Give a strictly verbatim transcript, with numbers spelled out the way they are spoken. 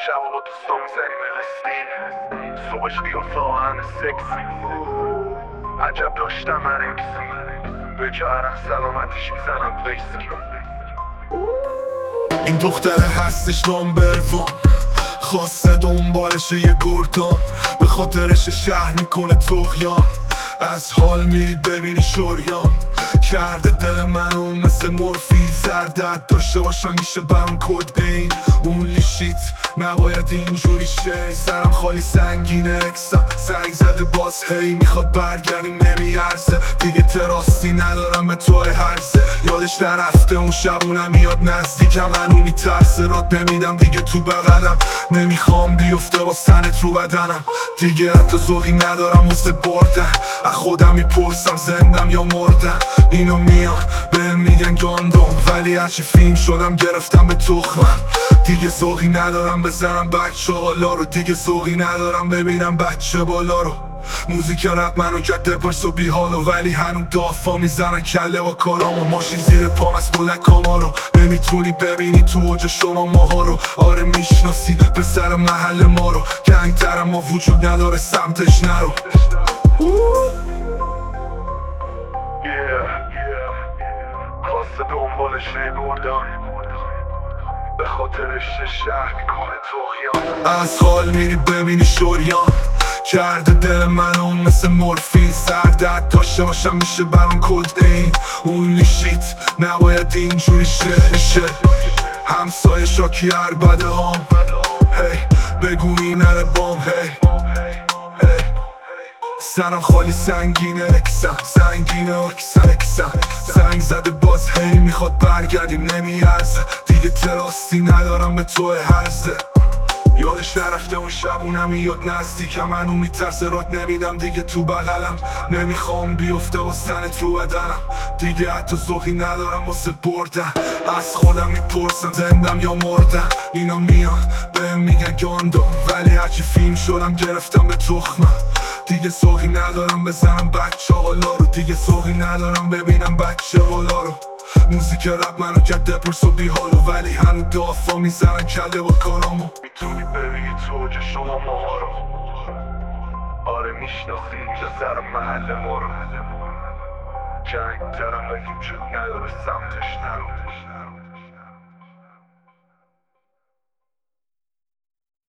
شب و با دوستان میزنیم الستی صبحش بیافته آهن سکسی عجب داشتم من اکسی بکرم سلامتش میزنم ویسکی. این دختره هستش نامبر وان، خواسته دنبالش یه گردان، به خاطرش شهر میکنه طغیان. از حال میری ببینی شوریان کرده دل منو مثل مورفین. زردت داشته باشم میشه برام کدین اونلی شیت نباید اینجوری شه. سرم خالی سنگینه اکسم زنگ زده باز هی میخواد برگردیم نمیارزه دیگه تراستی ندارم به توی هرزه. یادش نرفته اون شبونم میاد نزدیکم منو میترسه رات نمیدم دیگه تو بغلم نمیخوام بیفته با سنت رو بدنم دیگه حتی ذوقی ندارم واسه بردن از خودم میپرسم زندم یا مردم. اینو میان بهم میگن گاندوم ولی هرچی فیلم شدم گرفتم به تخمم دیگه ذوقی ندارم بزنم بچه حالا رو دیگه ذوقی ندارم ببینم بچه بالا رو. موزیک رپ منو کرده باش و بی حالو ولی هنو دافا میزنن کله و کارامو. ماشین زیر پام از بلکاما رو نمیتونی ببینی تو اوج شما ماها رو. آره میشناسی به سر محل ما رو گنگ ترم ما وجود نداره سمتش نرو. خواسته دنبالش نبردم به خاطرش شهر میکنه طغیان. از حال میری ببینی شوریان کرده دل منو مثل مورفین. زردت داشته باشم میشه برام کدین اونلی شیت نباید اینجوری شه. همسایه شاکی عربده هم هی بگویی نره بام هی سرم خالی سنگینه اکسم سنگینه اکسم اکسم زنگ زده باز هی میخواد برگردیم نمیارزه دیگه تراستی ندارم به توی هرزه. یادش نرفته اون شبونم میاد نزدیکم منو میترسه رات نمیدم دیگه تو بغلم نمیخوام بیفته با سنت رو بدنم دیگه حتی ذوقی ندارم واسه بردن از خودم میپرسم زندم یا مردم. اینا میان بهم میگن گاندوم ولی هرچی فیلم شدم گرفتم به تخمم دیگه ذوقی ندارم بزنم بچه حالا رو دیگه ذوقی ندارم ببینم بچه بالا رو. موزیک رپ منو کرده پرس و بی حالو ولی هنو دافا میزنن کله و کارامو. میتونی ببینی تو اوج شما ماها رو آره میشناسی اینجا سر محل ما رو جنگ ترم ولی وجود نداره سمتش نرو.